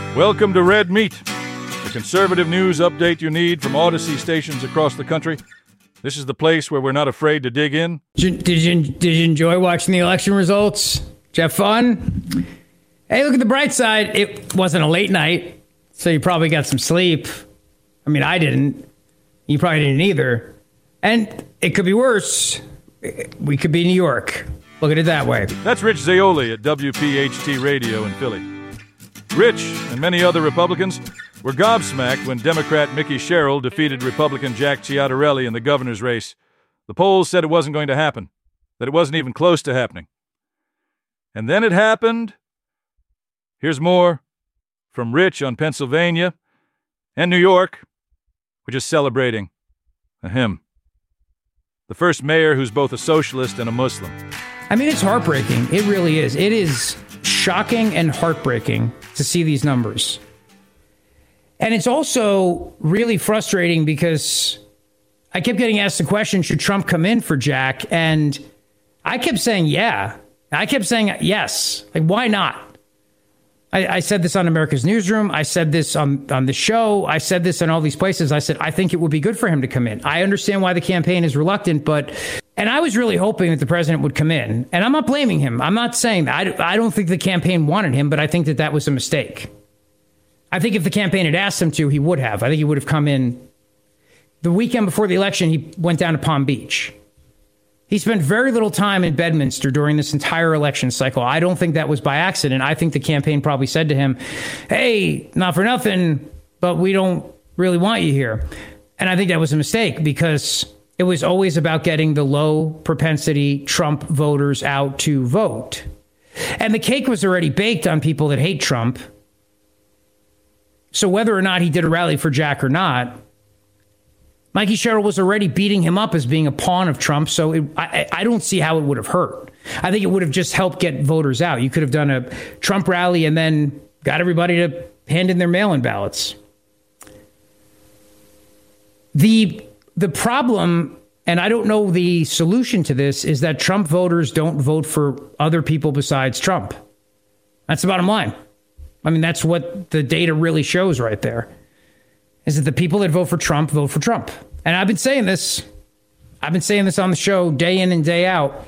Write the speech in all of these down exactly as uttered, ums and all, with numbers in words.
Welcome to Red Meat, the conservative news update you need from Odyssey stations across the country. This is the place where we're not afraid to dig in. Did you, did you, did you enjoy watching the election results? Did you have fun? Hey, look at the bright side. It wasn't a late night, so you probably got some sleep. I mean, I didn't. You probably didn't either. And it could be worse. We could be New York. Look at it that way. That's Rich Zeoli at W P H T Radio in Philly. Rich and many other Republicans were gobsmacked when Democrat Mickey Sherrill defeated Republican Jack Ciattarelli in the governor's race. The polls said it wasn't going to happen, that it wasn't even close to happening. And then it happened. Here's more from Rich on Pennsylvania and New York. We're just celebrating a him. The first mayor who's both a socialist and a Muslim. I mean, it's heartbreaking. It really is. It is shocking and heartbreaking to see these numbers. And it's also really frustrating because I kept getting asked the question, should Trump come in for Jack? And I kept saying, yeah. I kept saying, yes. Like, why not? I, I said this on America's Newsroom. I said this on, on the show. I said this in all these places. I said, I think it would be good for him to come in. I understand why the campaign is reluctant, but... And I was really hoping that the president would come in. And I'm not blaming him. I'm not saying that. I, I don't think the campaign wanted him, but I think that that was a mistake. I think if the campaign had asked him to, he would have. I think he would have come in. The weekend before the election, he went down to Palm Beach. He spent very little time in Bedminster during this entire election cycle. I don't think that was by accident. I think the campaign probably said to him, hey, not for nothing, but we don't really want you here. And I think that was a mistake because it was always about getting the low propensity Trump voters out to vote. And the cake was already baked on people that hate Trump. So whether or not he did a rally for Jack or not, Mikey Sherrill was already beating him up as being a pawn of Trump. So it, I, I don't see how it would have hurt. I think it would have just helped get voters out. You could have done a Trump rally and then got everybody to hand in their mail-in ballots. The the problem, and I don't know the solution to this, is that Trump voters don't vote for other people besides Trump. That's the bottom line. I mean, that's what the data really shows right there, is that the people that vote for Trump vote for Trump. And I've been saying this. I've been saying this on the show day in and day out.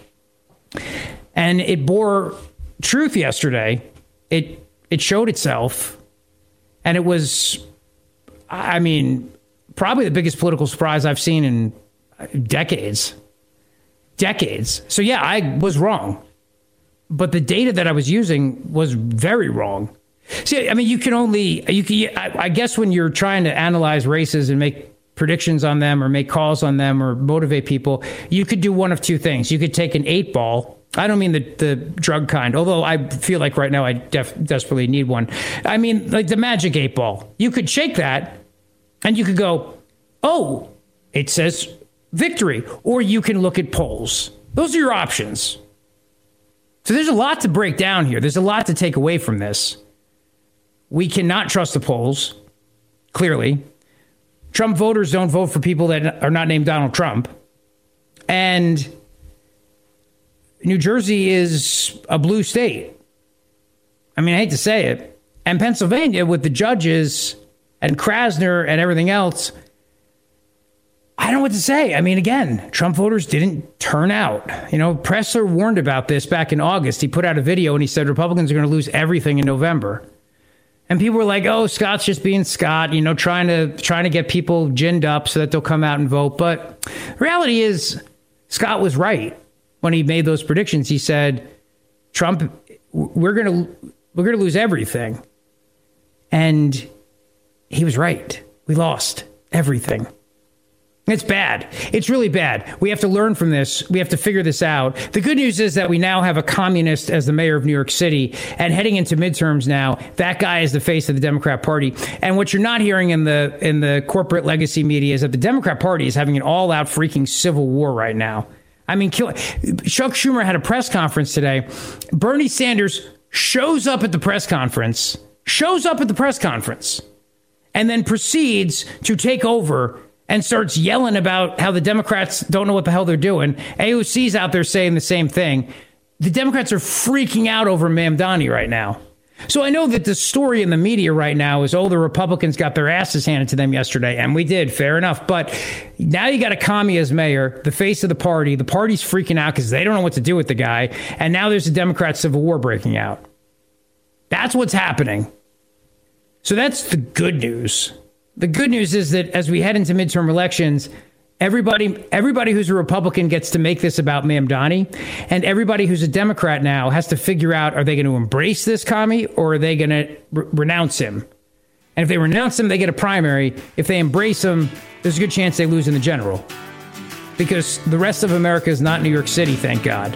And it bore truth yesterday. It it showed itself. And it was, I mean, probably the biggest political surprise I've seen in decades. Decades. So, yeah, I was wrong. But the data that I was using was very wrong. See, I mean, you can only, you can, I, I guess when you're trying to analyze races and make predictions on them or make calls on them or motivate people, you could do one of two things. You could take an eight ball. I don't mean the, the drug kind, although I feel like right now I def, desperately need one. I mean, like the magic eight ball. You could shake that and you could go, oh, it says victory. Or you can look at polls. Those are your options. So there's a lot to break down here. There's a lot to take away from this. We cannot trust the polls, clearly. Trump voters don't vote for people that are not named Donald Trump. And New Jersey is a blue state. I mean, I hate to say it. And Pennsylvania, with the judges and Krasner and everything else, I don't know what to say. I mean, again, Trump voters didn't turn out. You know, Pressler warned about this back in August. He put out a video and he said Republicans are going to lose everything in November. And people were like, oh, Scott's just being Scott, you know, trying to trying to get people ginned up so that they'll come out and vote. But the reality is, Scott was right when he made those predictions. He said, Trump, we're going to we're going to lose everything. And he was right. We lost everything. It's bad. It's really bad. We have to learn from this. We have to figure this out. The good news is that we now have a communist as the mayor of New York City, and heading into midterms now, that guy is the face of the Democrat Party. And what you're not hearing in the in the corporate legacy media is that the Democrat Party is having an all-out freaking civil war right now. I mean, kill, Chuck Schumer had a press conference today. Bernie Sanders shows up at the press conference, shows up at the press conference, and then proceeds to take over and starts yelling about how the Democrats don't know what the hell they're doing. A O C's out there saying the same thing. The Democrats are freaking out over Mamdani right now. So I know that the story in the media right now is, oh, the Republicans got their asses handed to them yesterday, and we did, fair enough. But now you got a commie as mayor, the face of the party. The party's freaking out because they don't know what to do with the guy. And now there's a Democrat civil war breaking out. That's what's happening. So that's the good news. The good news is that as we head into midterm elections, Everybody, everybody who's a Republican gets to make this about Mamdani, and everybody who's a Democrat now has to figure out, are they going to embrace this commie or are they going to re- renounce him? And if they renounce him, they get a primary. If they embrace him, there's a good chance they lose in the general. Because the rest of America is not New York City, thank God.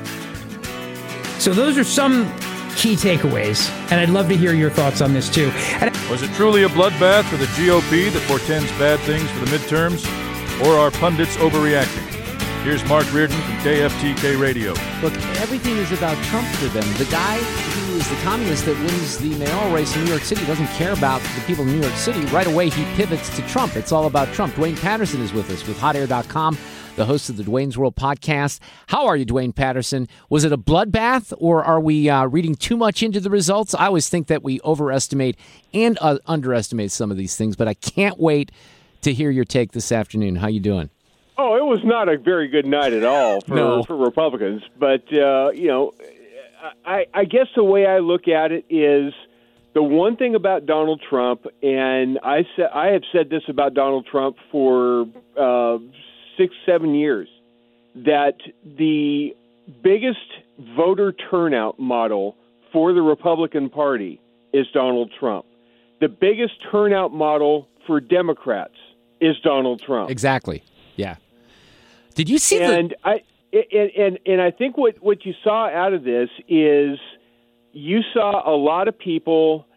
So those are some key takeaways, and I'd love to hear your thoughts on this too. And Was it truly a bloodbath for the G O P that portends bad things for the midterms? Or are pundits overreacting? Here's Mark Reardon from K F T K Radio. Look, everything is about Trump for them. The guy who is the communist that wins the mayoral race in New York City doesn't care about the people in New York City. Right away, he pivots to Trump. It's all about Trump. Dwayne Patterson is with us with hot air dot com, the host of the Dwayne's World podcast. How are you, Dwayne Patterson? Was it a bloodbath, or are we uh, reading too much into the results? I always think that we overestimate and uh, underestimate some of these things, but I can't wait to hear your take this afternoon. How you doing? Oh, it was not a very good night at all for, No. for Republicans. But, uh, you know, I, I guess the way I look at it is the one thing about Donald Trump, and I, sa- I have said this about Donald Trump for uh, six, seven years, that the biggest voter turnout model for the Republican Party is Donald Trump. The biggest turnout model for Democrats is Donald Trump. Exactly. Yeah. Did you see and the... I and, and and I think what, what you saw out of this is you saw a lot of people.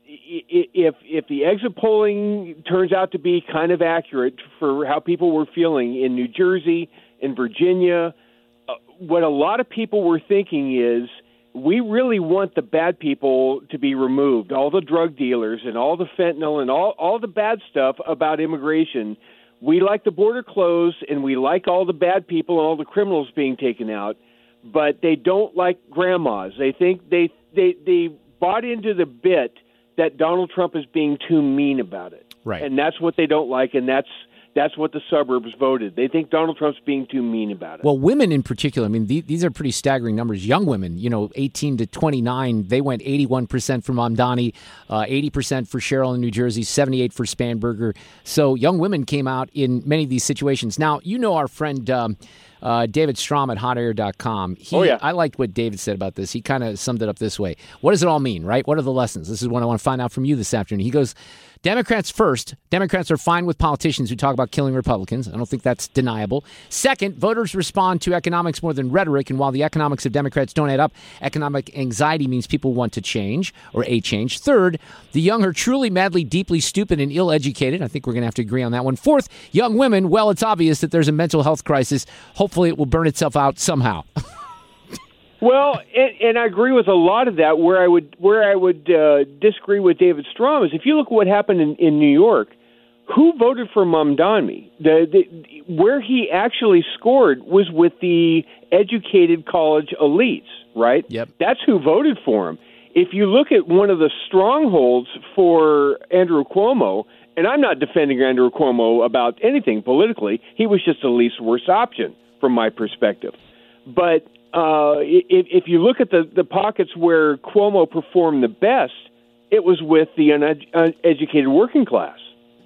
If if the exit polling turns out to be kind of accurate for how people were feeling in New Jersey, in Virginia, uh, what a lot of people were thinking is, we really want the bad people to be removed, all the drug dealers and all the fentanyl and all, all the bad stuff about immigration. We like the border closed, and we like all the bad people and all the criminals being taken out, but they don't like grandmas. They think they they, they bought into the bit that Donald Trump is being too mean about it. Right. And that's what they don't like, and that's That's what the suburbs voted. They think Donald Trump's being too mean about it. Well, women in particular, I mean, th- these are pretty staggering numbers. Young women, you know, eighteen to twenty-nine, they went eighty-one percent for Mamdani, uh, eighty percent for Sherrill in New Jersey, seventy-eight for Spanberger. So young women came out in many of these situations. Now, you know our friend um, uh, David Strom at hot air dot com. He, oh, yeah. I liked what David said about this. He kind of summed it up this way. What does it all mean, right? What are the lessons? This is what I want to find out from you this afternoon. He goes, Democrats first. Democrats are fine with politicians who talk about killing Republicans. I don't think that's deniable. Second, voters respond to economics more than rhetoric. And while the economics of Democrats don't add up, economic anxiety means people want to change or a change. Third, the young are truly, madly, deeply stupid and ill-educated. I think we're going to have to agree on that one. Fourth, young women, well, it's obvious that there's a mental health crisis. Hopefully it will burn itself out somehow. Well, and, and I agree with a lot of that. Where I would where I would uh, disagree with David Strom is if you look at what happened in, in New York, who voted for Mamdani? The, the where he actually scored was with the educated college elites, right? Yep. That's who voted for him. If you look at one of the strongholds for Andrew Cuomo, and I'm not defending Andrew Cuomo about anything politically, he was just the least worst option from my perspective. But Uh, if, if you look at the, the pockets where Cuomo performed the best, it was with the uned- uneducated working class.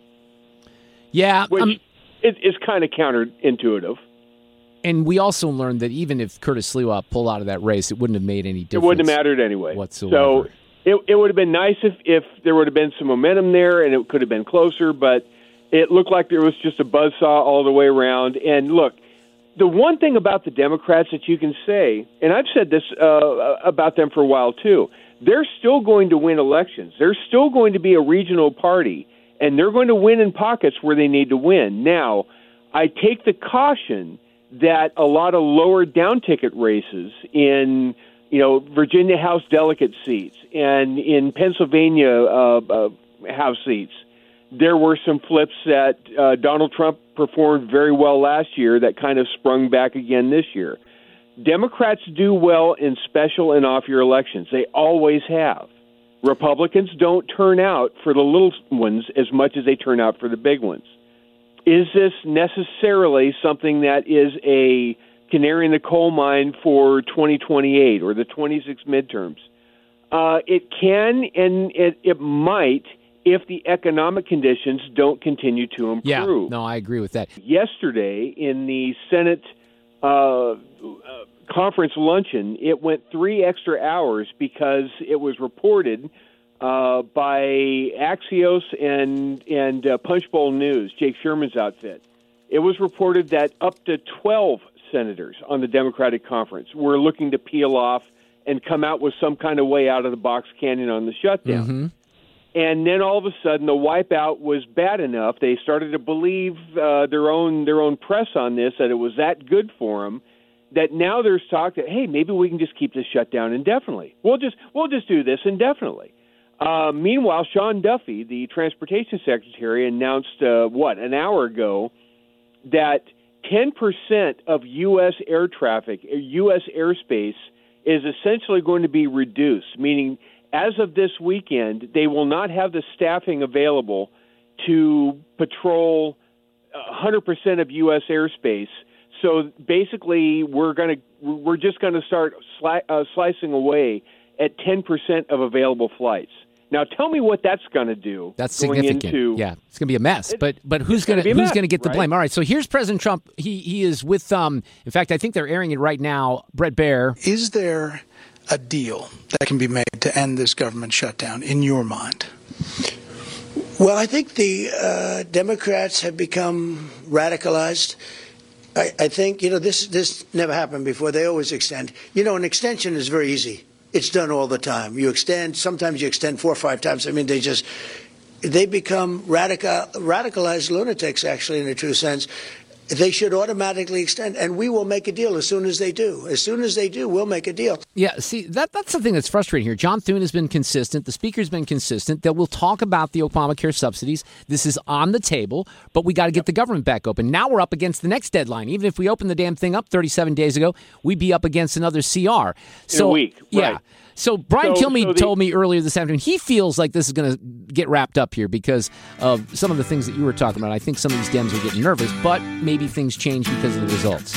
Yeah. Which um, is, is kind of counterintuitive. And we also learned that even if Curtis Sliwa pulled out of that race, it wouldn't have made any difference. It wouldn't have mattered anyway. Whatsoever. So it, it would have been nice if, if there would have been some momentum there and it could have been closer, but it looked like there was just a buzzsaw all the way around. And look, the one thing about the Democrats that you can say, and I've said this uh, about them for a while too, they're still going to win elections. They're still going to be a regional party, and they're going to win in pockets where they need to win. Now, I take the caution that a lot of lower down ticket races in, you know, Virginia House delegate seats and in Pennsylvania uh, uh, House seats, there were some flips that uh, Donald Trump performed very well last year that kind of sprung back again this year. Democrats do well in special and off-year elections. They always have. Republicans don't turn out for the little ones as much as they turn out for the big ones. Is this necessarily something that is a canary in the coal mine for twenty twenty-eight or the twenty-six midterms? Uh, it can and it, it might if the economic conditions don't continue to improve. Yeah, no, I agree with that. Yesterday in the Senate uh, uh, conference luncheon, it went three extra hours because it was reported uh, by Axios and, and uh, Punchbowl News, Jake Sherman's outfit. It was reported that up to twelve senators on the Democratic conference were looking to peel off and come out with some kind of way out of the box canyon on the shutdown. Mm-hmm. And then all of a sudden, the wipeout was bad enough. They started to believe uh, their own their own press on this, that it was that good for them, that now there's talk that, hey, maybe we can just keep this shut down indefinitely. We'll just we'll just do this indefinitely. Uh, meanwhile, Sean Duffy, the transportation secretary, announced, uh, what, an hour ago, that ten percent of U S air traffic, U S airspace, is essentially going to be reduced, meaning as of this weekend, they will not have the staffing available to patrol one hundred percent of U S airspace. So basically, we're going to we're just going to start sli- uh, slicing away at ten percent of available flights. Now, tell me what that's going to do. That's going significant. Into, yeah, it's going to be a mess. It, but but who's going to who's going to get the right? blame? All right. So here's President Trump. He he is with. Um. In fact, I think they're airing it right now. Bret Baier. Is there a deal that can be made to end this government shutdown in your mind? Well, I think the uh, Democrats have become radicalized. I, I think, you know, this this never happened before. They always extend. You know, an extension is very easy. It's done all the time. You extend, sometimes you extend four or five times. I mean, they just, they become radical, radicalized lunatics, actually, in a true sense. They should automatically extend, and we will make a deal as soon as they do. As soon as they do, we'll make a deal. Yeah, see, that that's the thing that's frustrating here. John Thune has been consistent. The Speaker's been consistent that we'll talk about the Obamacare subsidies. This is on the table, but we got to get the government back open. Now we're up against the next deadline. Even if we opened the damn thing up thirty-seven days ago, we'd be up against another C R. So, in a week, yeah. right. So Brian so, Kilmeade so the, told me earlier this afternoon he feels like this is going to get wrapped up here because of some of the things that you were talking about. I think some of these Dems are getting nervous, but maybe things change because of the results.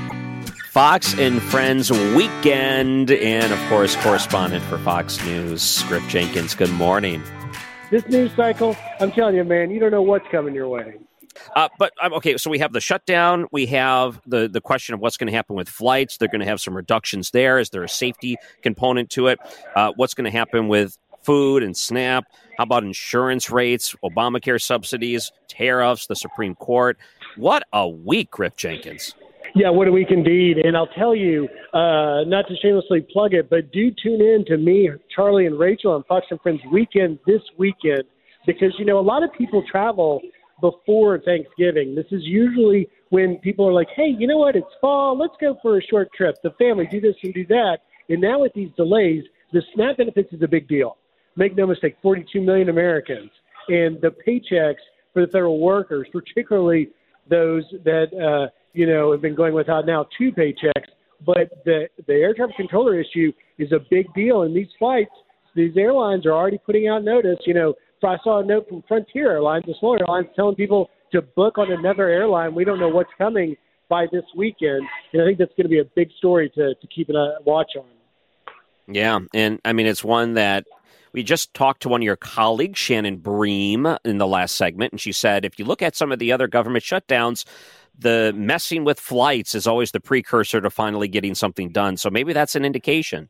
Fox and Friends weekend, and of course, correspondent for Fox News, Griff Jenkins. Good morning. This news cycle, I'm telling you, man, you don't know what's coming your way. Uh, but, um, okay, so we have the shutdown. We have the, the question of what's going to happen with flights. They're going to have some reductions there. Is there a safety component to it? Uh, what's going to happen with food and SNAP? How about insurance rates, Obamacare subsidies, tariffs, the Supreme Court? What a week, Griff Jenkins. Yeah, what a week indeed. And I'll tell you, uh, not to shamelessly plug it, but do tune in to me, Charlie, and Rachel on Fox and Friends weekend this weekend because, you know, a lot of people travel before Thanksgiving. This is usually when people are like, hey, you know what? It's fall. Let's go for a short trip. The family, do this and do that. And now with these delays, the SNAP benefits is a big deal. Make no mistake, forty-two million Americans. And the paychecks for the federal workers, particularly those that, uh, you know, have been going without now two paychecks. But the, the air traffic controller issue is a big deal. And these flights, these airlines are already putting out notice, you know, I saw a note from Frontier Airlines, the smaller airlines, telling people to book on another airline. We don't know what's coming by this weekend. And I think that's going to be a big story to, to keep a watch on. Yeah, and I mean, it's one that we just talked to one of your colleagues, Shannon Bream, in the last segment, and she said, if you look at some of the other government shutdowns, the messing with flights is always the precursor to finally getting something done. So maybe that's an indication.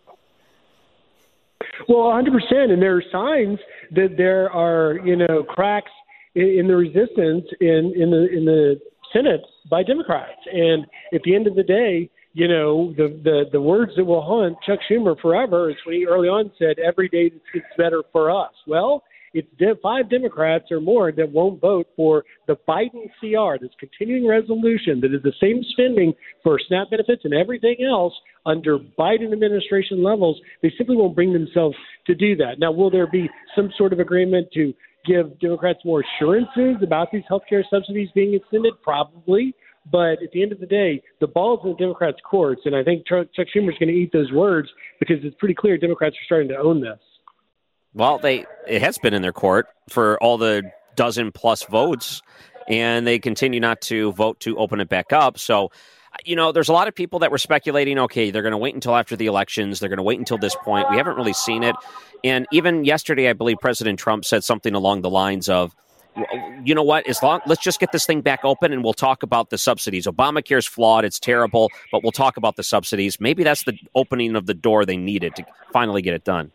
Well, one hundred percent. And there are signs that there are, you know, cracks in, in the resistance in, in the in the Senate by Democrats. And at the end of the day, you know, the, the, the words that will haunt Chuck Schumer forever is when he early on said, every day it's better for us. Well, it's de- five Democrats or more that won't vote for the Biden C R, this continuing resolution that is the same spending for SNAP benefits and everything else under Biden administration levels. They simply won't bring themselves to do that. Now, will there be some sort of agreement to give Democrats more assurances about these health care subsidies being extended? Probably. But at the end of the day, the ball's in the Democrats' courts, and I think Chuck Schumer's going to eat those words because it's pretty clear Democrats are starting to own this. Well, they it has been in their court for all the dozen plus votes, and they continue not to vote to open it back up. So, you know, there's a lot of people that were speculating, okay, they're going to wait until after the elections. They're going to wait until this point. We haven't really seen it. And even yesterday, I believe President Trump said something along the lines of, you know what, as long let's just get this thing back open and we'll talk about the subsidies. Obamacare's flawed. It's terrible, but we'll talk about the subsidies. Maybe that's the opening of the door they needed to finally get it done.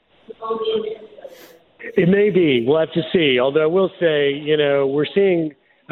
It may be. We'll have to see. Although I will say, you know, we're seeing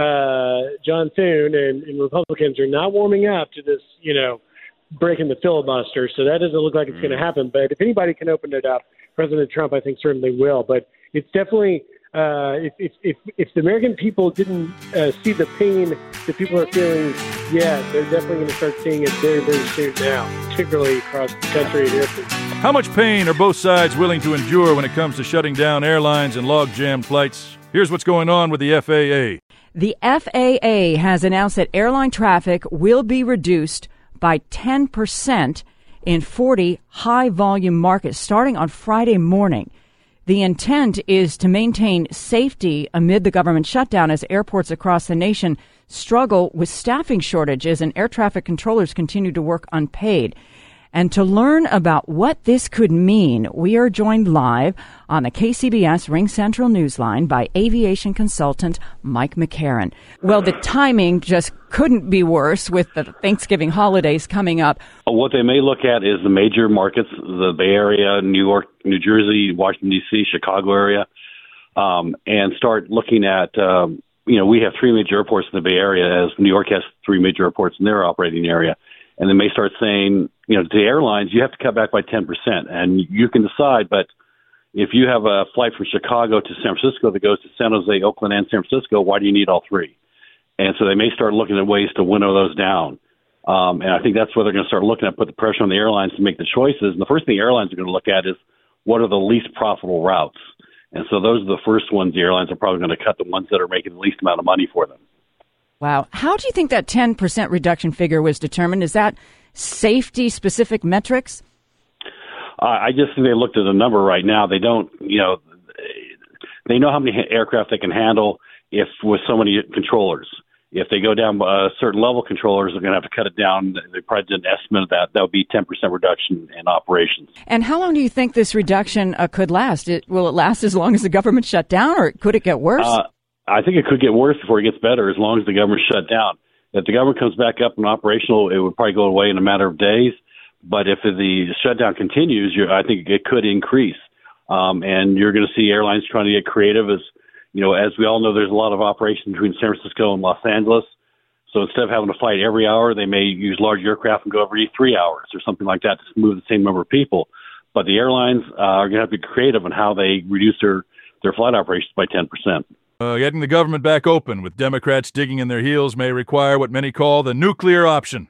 uh, John Thune and, and Republicans are not warming up to this, you know, breaking the filibuster. So that doesn't look like it's mm. going to happen. But if anybody can open it up, President Trump, I think, certainly will. But it's definitely uh, if, if if if the American people didn't uh, see the pain that people are feeling, yeah, they're definitely going to start seeing it very, very soon now, particularly across the country. How much pain are both sides willing to endure when it comes to shutting down airlines and log-jammed flights? Here's what's going on with the F A A. The F A A has announced that airline traffic will be reduced by ten percent in forty high-volume markets starting on Friday morning. The intent is to maintain safety amid the government shutdown as airports across the nation struggle with staffing shortages and air traffic controllers continue to work unpaid. And to learn about what this could mean, we are joined live on the K C B S Ring Central Newsline by aviation consultant Mike McCarron. Well, the timing just couldn't be worse with the Thanksgiving holidays coming up. What they may look at is the major markets, the Bay Area, New York, New Jersey, Washington, D C, Chicago area, um, and start looking at, um, you know, we have three major airports in the Bay Area, as New York has three major airports in their operating area. And they may start saying, you know, to the airlines, you have to cut back by ten percent. And you can decide, but if you have a flight from Chicago to San Francisco that goes to San Jose, Oakland, and San Francisco, why do you need all three? And so they may start looking at ways to winnow those down. Um, and I think that's where they're going to start looking at, put the pressure on the airlines to make the choices. And the first thing the airlines are going to look at is what are the least profitable routes. And so those are the first ones the airlines are probably going to cut, the ones that are making the least amount of money for them. Wow. How do you think that ten percent reduction figure was determined? Is that safety-specific metrics? Uh, I just think they looked at a number right now. They don't, you know, they know how many aircraft they can handle if with so many controllers. If they go down a certain level, controllers are going to have to cut it down. They probably did an estimate of that. That would be ten percent reduction in operations. And how long do you think this reduction uh, could last? It, will it last as long as the government shut down, or could it get worse? Uh, I think it could get worse before it gets better, as long as the government shut down. If the government comes back up and operational, it would probably go away in a matter of days. But if the shutdown continues, you're, I think it could increase. Um, and you're going to see airlines trying to get creative. As you know, as we all know, there's a lot of operations between San Francisco and Los Angeles. So instead of having to flight every hour, they may use large aircraft and go every three hours or something like that to move the same number of people. But the airlines uh, are going to have to be creative on how they reduce their, their flight operations by ten percent. Uh, getting the government back open with Democrats digging in their heels may require what many call the nuclear option.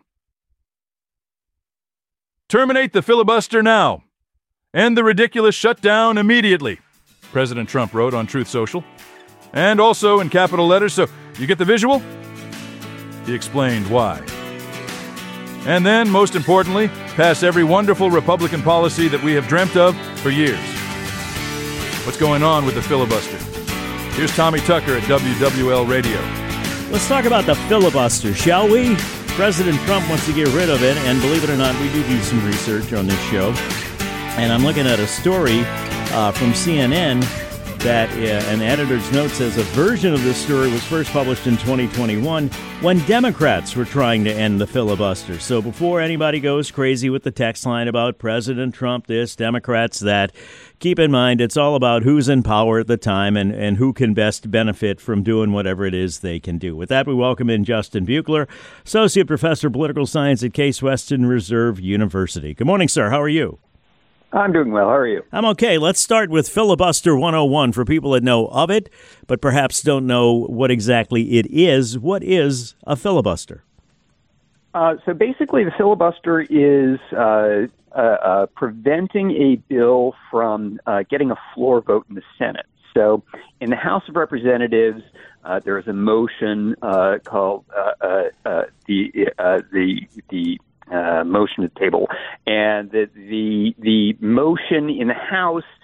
Terminate the filibuster now. End the ridiculous shutdown immediately, President Trump wrote on Truth Social. And also in capital letters, so you get the visual? He explained why. And then, most importantly, pass every wonderful Republican policy that we have dreamt of for years. What's going on with the filibuster? Here's Tommy Tucker at W W L Radio. Let's talk about the filibuster, shall we? President Trump wants to get rid of it, and believe it or not, we do do some research on this show. And I'm looking at a story uh, from C N N that uh, an editor's note says a version of this story was first published in twenty twenty-one when Democrats were trying to end the filibuster. So before anybody goes crazy with the text line about President Trump this, Democrats that, keep in mind it's all about who's in power at the time and, and who can best benefit from doing whatever it is they can do. With that, we welcome in Justin Buechler, Associate Professor of Political Science at Case Western Reserve University. Good morning, sir. How are you? I'm doing well. How are you? I'm okay. Let's start with Filibuster one oh one for people that know of it, but perhaps don't know what exactly it is. What is a filibuster? Uh, so basically, the filibuster is uh, uh, uh, preventing a bill from uh, getting a floor vote in the Senate. So in the House of Representatives, uh, there is a motion uh, called uh, uh, uh, the uh, the the Uh, motion to table, and the, the the motion in the House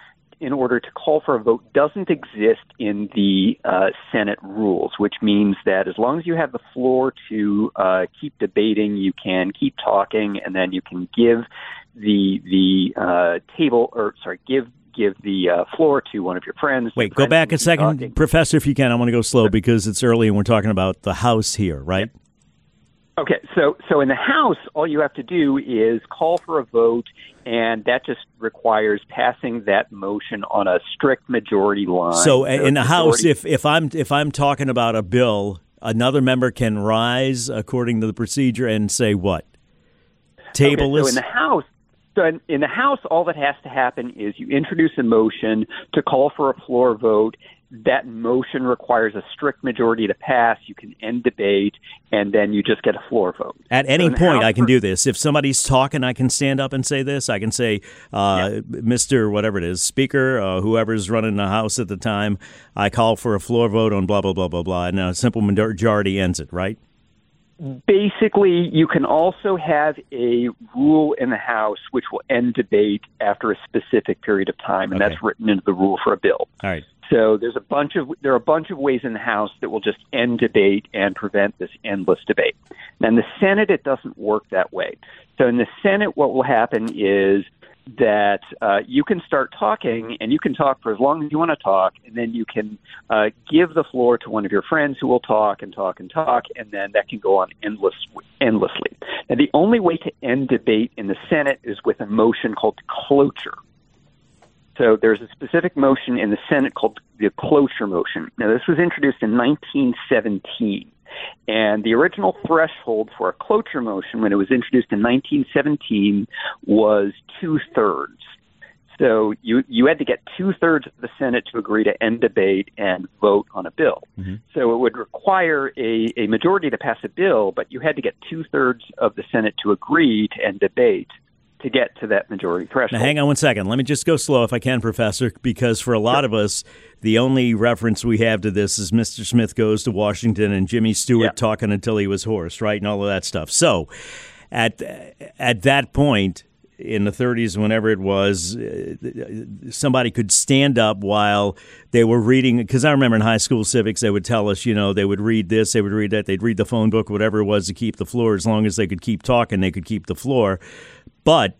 in order to call for a vote doesn't exist in the uh, Senate rules, which means that as long as you have the floor to uh, keep debating, you can keep talking, and then you can give the the uh, table, or sorry, give give the uh, floor to one of your friends. Wait, your go friends back a second, talking. Professor, if you can. I want to go slow because it's early and we're talking about the House here, right? Okay, so so in the House, all you have to do is call for a vote, and that just requires passing that motion on a strict majority line. So in the majority- House, if, if I'm if I'm talking about a bill, another member can rise according to the procedure and say what? Table okay, this? So in the House, so in, in the House, all that has to happen is you introduce a motion to call for a floor vote. That motion requires a strict majority to pass. You can end debate, and then you just get a floor vote. At any So in the point, House, I can do this. If somebody's talking, I can stand up and say this. I can say, uh, Yeah. Mister whatever it is, Speaker, uh, whoever's running the House at the time, I call for a floor vote on blah, blah, blah, blah, blah, and a simple majority ends it, right? Basically, you can also have a rule in the House which will end debate after a specific period of time, and Okay. that's written into the rule for a bill. All right. So there's a bunch of there are a bunch of ways in the House that will just end debate and prevent this endless debate. Now, in the Senate, it doesn't work that way. So in the Senate, what will happen is that uh, you can start talking, and you can talk for as long as you want to talk, and then you can uh, give the floor to one of your friends who will talk and talk and talk, and then that can go on endless, endlessly. Now, the only way to end debate in the Senate is with a motion called cloture. So there's a specific motion in the Senate called the cloture motion. Now, this was introduced in nineteen seventeen. And the original threshold for a cloture motion when it was introduced in nineteen seventeen was two-thirds. So you, you had to get two-thirds of the Senate to agree to end debate and vote on a bill. Mm-hmm. So it would require a, a majority to pass a bill, but you had to get two-thirds of the Senate to agree to end debate to get to that majority threshold. Now, hang on one second. Let me just go slow if I can, Professor, because for a lot of us, the only reference we have to this is Mister Smith Goes to Washington and Jimmy Stewart Yeah. talking until he was hoarse, right, and all of that stuff. So at at that point in the thirties, whenever it was, uh, somebody could stand up while they were reading, because I remember in high school civics, they would tell us, you know, they would read this, they would read that, they'd read the phone book, whatever it was to keep the floor. As long as they could keep talking, they could keep the floor. But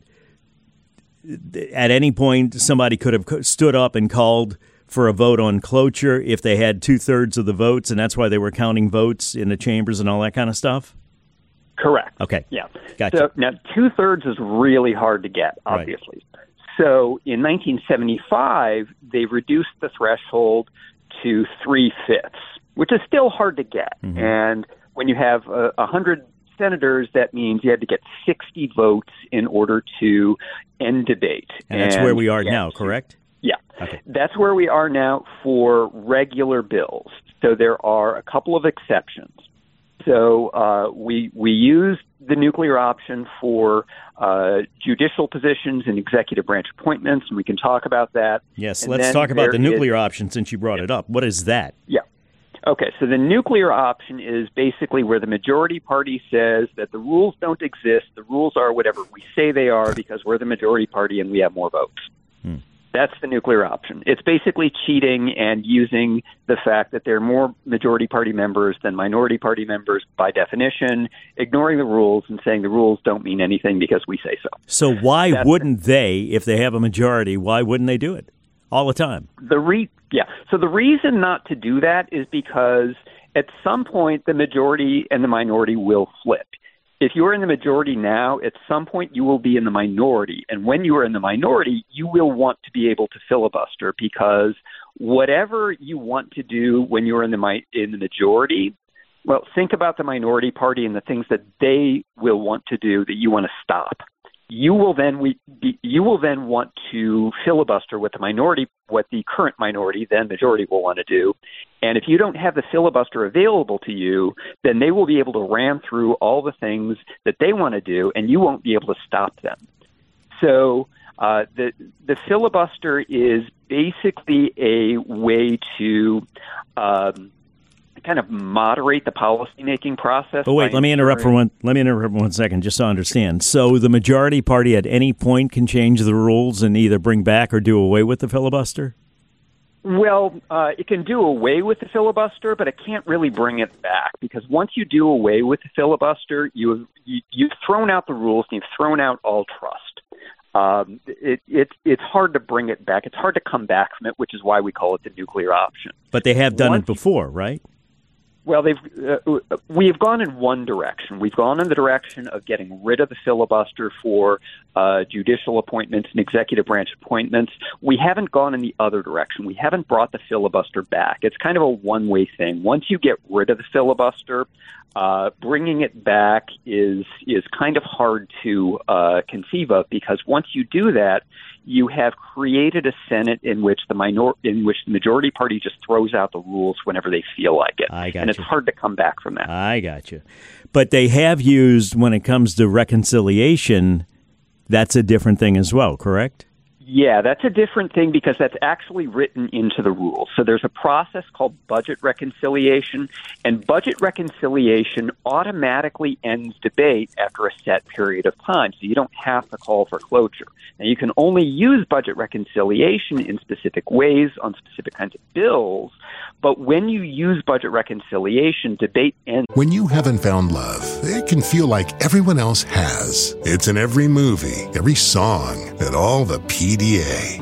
at any point, somebody could have stood up and called for a vote on cloture if they had two-thirds of the votes, and that's why they were counting votes in the chambers and all that kind of stuff? Correct. Okay. Yeah. Gotcha. So now two-thirds is really hard to get, obviously. Right. So in nineteen seventy-five, they reduced the threshold to three-fifths, which is still hard to get. Mm-hmm. And when you have a uh, hundred senators, that means you had to get sixty votes in order to end debate. And that's and, where we are yeah, now, correct? Yeah. Okay. That's where we are now for regular bills. So there are a couple of exceptions. So uh, we we use the nuclear option for uh, judicial positions and executive branch appointments, and we can talk about that. Yes, and let's talk about the is, nuclear option since you brought yeah. it up. What is that? Yeah. Okay, so the nuclear option is basically where the majority party says that the rules don't exist, the rules are whatever we say they are because we're the majority party and we have more votes. Hmm. That's the nuclear option. It's basically cheating and using the fact that there are more majority party members than minority party members by definition, ignoring the rules and saying the rules don't mean anything because we say so. So why That's wouldn't they, if they have a majority, why wouldn't they do it all the time? The re- yeah. So the reason not to do that is because at some point the majority and the minority will flip. If you're in the majority now, at some point you will be in the minority. And when you are in the minority, you will want to be able to filibuster because whatever you want to do when you're in the mi- in the majority, well, think about the minority party and the things that they will want to do that you want to stop. You will then we be, you will then want to filibuster with the minority, what the current minority, then majority, will want to do. And if you don't have the filibuster available to you, then they will be able to ram through all the things that they want to do, and you won't be able to stop them. So uh, the the filibuster is basically a way to um, kind of moderate the policymaking process. Oh, wait, let me interrupt for one. Let me interrupt one second, just so I understand. So the majority party at any point can change the rules and either bring back or do away with the filibuster? Well, uh, it can do away with the filibuster, but it can't really bring it back, because once you do away with the filibuster, you, you you've thrown out the rules and you've thrown out all trust. Um, it, it, it's hard to bring it back. It's hard to come back from it, which is why we call it the nuclear option. But they have done Once, it before, right? Well, they've uh, we have gone in one direction. We've gone in the direction of getting rid of the filibuster for uh, judicial appointments and executive branch appointments. We haven't gone in the other direction. We haven't brought the filibuster back. It's kind of a one-way thing. Once you get rid of the filibuster, uh, bringing it back is is kind of hard to uh, conceive of, because once you do that, you have created a Senate in which the minor in which the majority party just throws out the rules whenever they feel like it. I got and it's you. hard to come back from that. I got you. But they have used, when it comes to reconciliation, that's a different thing as well, correct? Yeah, that's a different thing, because that's actually written into the rules. So there's a process called budget reconciliation, and budget reconciliation automatically ends debate after a set period of time. So you don't have to call for cloture. Now, you can only use budget reconciliation in specific ways on specific kinds of bills, but when you use budget reconciliation, debate ends. When you haven't found love, it can feel like everyone else has. It's in every movie, every song, and all the P D A.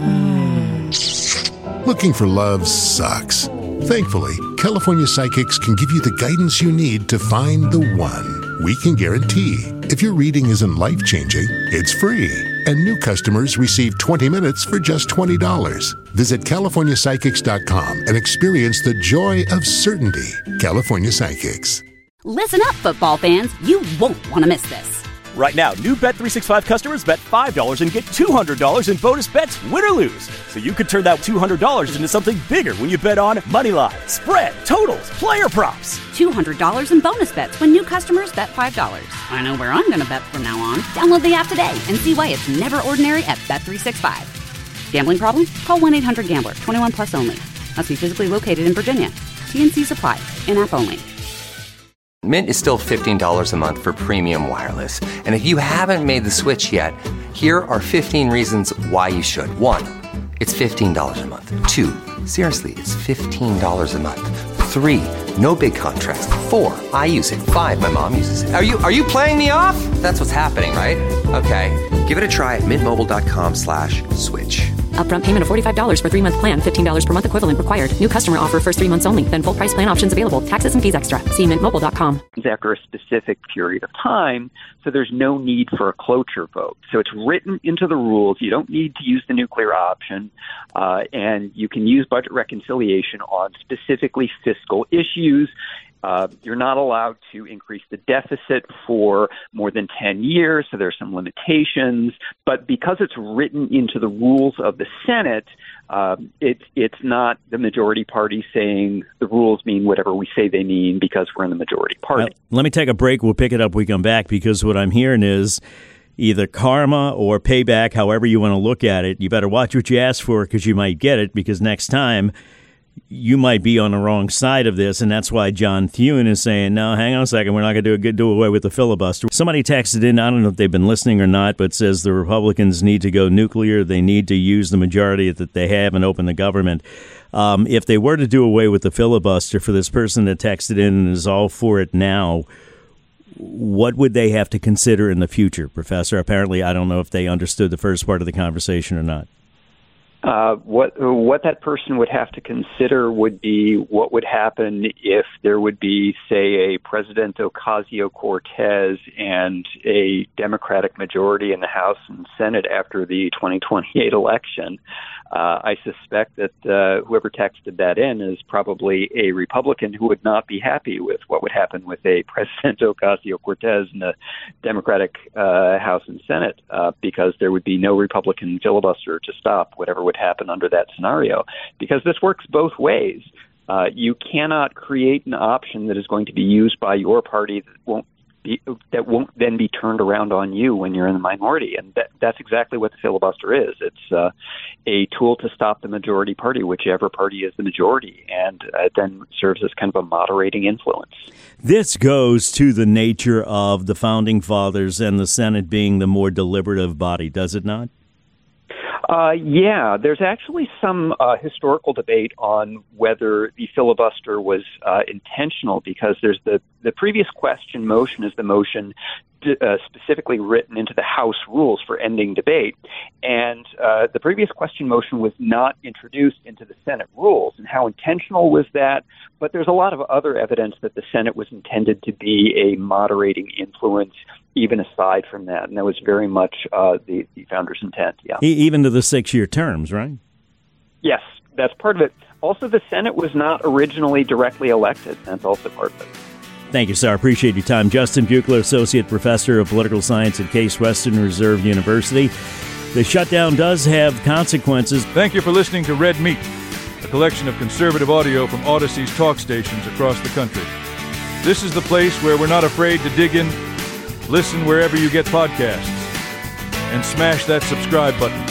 Looking for love sucks. Thankfully, California Psychics can give you the guidance you need to find the one. We can guarantee if your reading isn't life-changing, it's free. And new customers receive twenty minutes for just twenty dollars. Visit California Psychics dot com and experience the joy of certainty. California Psychics. Listen up, football fans. You won't want to miss this. Right now, new Bet three sixty-five customers bet five dollars and get two hundred dollars in bonus bets, win or lose. So you could turn that two hundred dollars into something bigger when you bet on money line, spread, totals, player props. two hundred dollars in bonus bets when new customers bet five dollars. I know where I'm going to bet from now on. Download the app today and see why it's never ordinary at Bet three sixty-five. Gambling problem? Call one eight hundred gambler. twenty-one plus only. Must be physically located in Virginia. T N C supply. In-app only. Mint is still fifteen dollars a month for premium wireless. And if you haven't made the switch yet, here are fifteen reasons why you should. One, it's fifteen dollars a month. Two, seriously, it's fifteen dollars a month. Three, no big contracts. Four, I use it. Five, my mom uses it. Are you are you playing me off? That's what's happening, right? Okay, give it a try at mintmobile.com slash switch. Upfront payment of forty-five dollars for three-month plan, fifteen dollars per month equivalent required. New customer offer first three months only. Then full price plan options available. Taxes and fees extra. See mint mobile dot com. After a specific period of time, so there's no need for a cloture vote. So it's written into the rules. You don't need to use the nuclear option, uh, and you can use budget reconciliation on specifically fiscal issues. Uh, you're not allowed to increase the deficit for more than ten years, so there's some limitations. But because it's written into the rules of the Senate, uh, it's it's not the majority party saying the rules mean whatever we say they mean because we're in the majority party. Uh, let me take a break. We'll pick it up when we come back, because what I'm hearing is either karma or payback, however you want to look at it. You better watch what you ask for, because you might get it, because next time you might be on the wrong side of this, and that's why John Thune is saying, no, hang on a second, we're not going to do, a, do away with the filibuster. Somebody texted in, I don't know if they've been listening or not, but says the Republicans need to go nuclear. They need to use the majority that they have and open the government. Um, if they were to do away with the filibuster, for this person that texted in and is all for it now, what would they have to consider in the future, Professor? Apparently, I don't know if they understood the first part of the conversation or not. Uh, what what that person would have to consider would be what would happen if there would be, say, a President Ocasio-Cortez and a Democratic majority in the House and Senate after the twenty twenty-eight election. Uh, I suspect that uh, whoever texted that in is probably a Republican who would not be happy with what would happen with a President Ocasio-Cortez and a Democratic uh, House and Senate, uh, because there would be no Republican filibuster to stop whatever would happen under that scenario, because this works both ways. Uh, you cannot create an option that is going to be used by your party that won't be, that won't then be turned around on you when you're in the minority. And that, that's exactly what the filibuster is. It's uh, a tool to stop the majority party, whichever party is the majority, and uh, it then serves as kind of a moderating influence. This goes to the nature of the Founding Fathers and the Senate being the more deliberative body, does it not? Uh, yeah, there's actually some uh, historical debate on whether the filibuster was uh, intentional, because there's the, the previous question motion is the motion d- uh, specifically written into the House rules for ending debate. And uh, the previous question motion was not introduced into the Senate rules. And how intentional was that? But there's a lot of other evidence that the Senate was intended to be a moderating influence, even aside from that. And that was very much uh, the, the founders' intent, yeah. E- even to the six-year terms, right? Yes, that's part of it. Also, the Senate was not originally directly elected. That's also part of it. Thank you, sir. Appreciate your time. Justin Buechler, Associate Professor of Political Science at Case Western Reserve University. The shutdown does have consequences. Thank you for listening to Red Meat, a collection of conservative audio from Odyssey's talk stations across the country. This is the place where we're not afraid to dig in. Listen wherever you get podcasts, and smash that subscribe button.